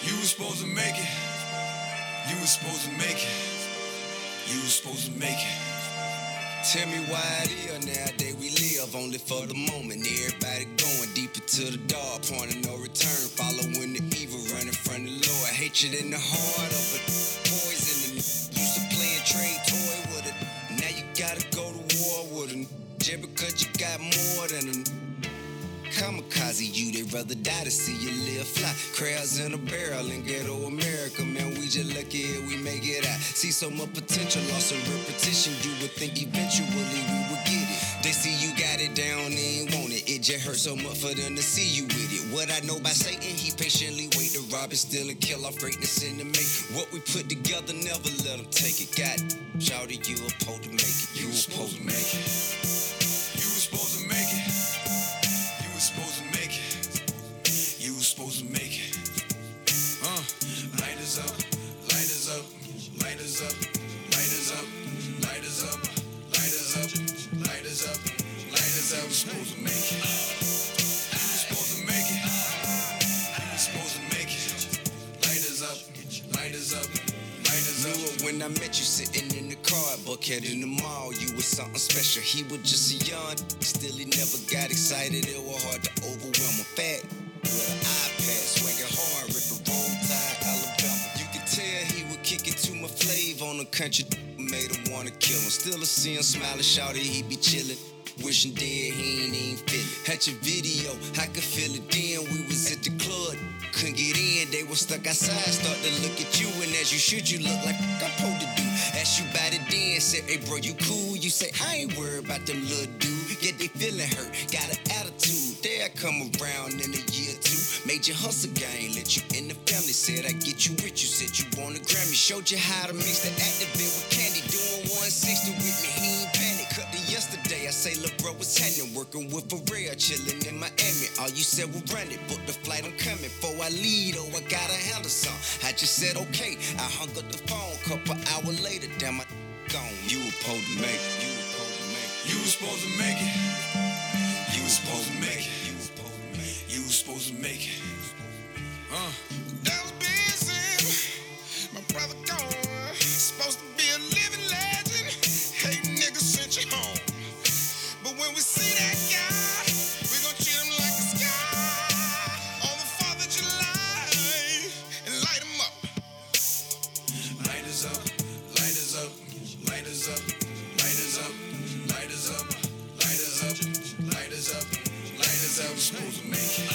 You was supposed to make it. You was supposed to make it. You was supposed to make it. Tell me why it is nowadays we live only for the moment. Everybody going deeper to the dark, point of no return, following the evil, running from the Lord. Hatred in the heart of a poison. Used to playing trade toy with it. Now you gotta go to war with it. Just because you got more than a kamikaze, you they rather die to see you live fly. Crabs in a barrel in ghetto America, man, we just lucky if we make it out. See so much potential, loss of repetition. You would think eventually we would get it. They see you got it down, they ain't want it. It just hurts so much for them to see you with it. What I know about Satan, he patiently wait to rob and steal and kill off greatness in the make. What we put together, never let them take it. God, shouted you were supposed to make it. You were supposed to make it. You were supposed to make it. You were supposed to make it. You were supposed to make it. Lighters up, lighters up, lighters up, lighters up, lighters up, lighters up, lighters up, lighters up. Supposed to make it. You were supposed to make it. You were supposed to make it. Lighters up, lighters up, lighters up. Knew it when I met you sitting in the car, Buckhead in the mall. You was something special. He was just a young, still he never got excited. It was hard to overwhelm him. Fat with an iPad, swinging hard, ripping roll tide, Alabama. You could tell he would kick it to my flavor on the country, made him wanna kill him. Still I see him smiling, shouted he be chillin'. Wishing dead, he ain't even feel it. Had your video, I could feel it then. We was at the club, couldn't get in. They were stuck outside, start to look at you. And as you should, you look like I'm supposed to do. Asked you about it then, said, hey bro, you cool? You say, I ain't worried about them little dude. Yet they feeling hurt, got an attitude. There I come around in a year or two. Made you hustle game, let you in the family. Said I get you rich, you said you want a Grammy. Showed you how to mix the Activate with candy. Doing 160 with me, he ain't panic. Cut the yesterday, I say, look bro, what's happening? Working with Pharrell, chilling in Miami. All you said was run it, book the flight, I'm coming. Before I leave, oh, I gotta handle some. I just said, okay, I hung up the phone. Couple hours later, damn, I gone. You were supposed to make it. You were supposed to make it. You were supposed to make it. You were supposed to make it. That was busy. My brother gone. Supposed to be a living legend. Hey, nigga sent you home. But when we see that guy, we gon' treat him like the sky on the 4th of July and light him up. Lighters up, lighters up, lighters up, lighters up, lighters up, lighters up, lighters up, lighters up. Supposed to make it.